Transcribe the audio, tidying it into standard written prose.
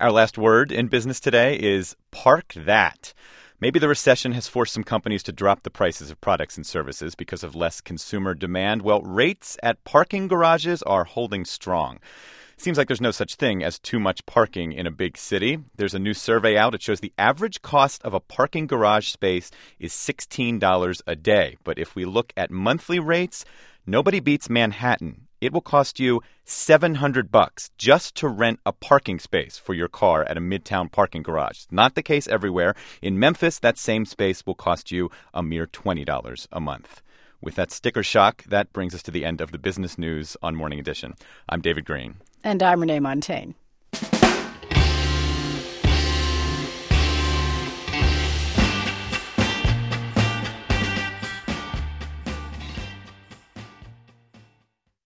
Our last word in business today is park that. Maybe the recession has forced some companies to drop the prices of products and services because of less consumer demand. Well, rates at parking garages are holding strong. Seems like there's no such thing as too much parking in a big city. There's a new survey out. It shows the average cost of a parking garage space is $16 a day. But if we look at monthly rates, nobody beats Manhattan. It will cost you $700 just to rent a parking space for your car at a midtown parking garage. Not the case everywhere. In Memphis, that same space will cost you a mere $20 a month. With that sticker shock, that brings us to the end of the business news on Morning Edition. I'm David Green. And I'm Renee Montaigne.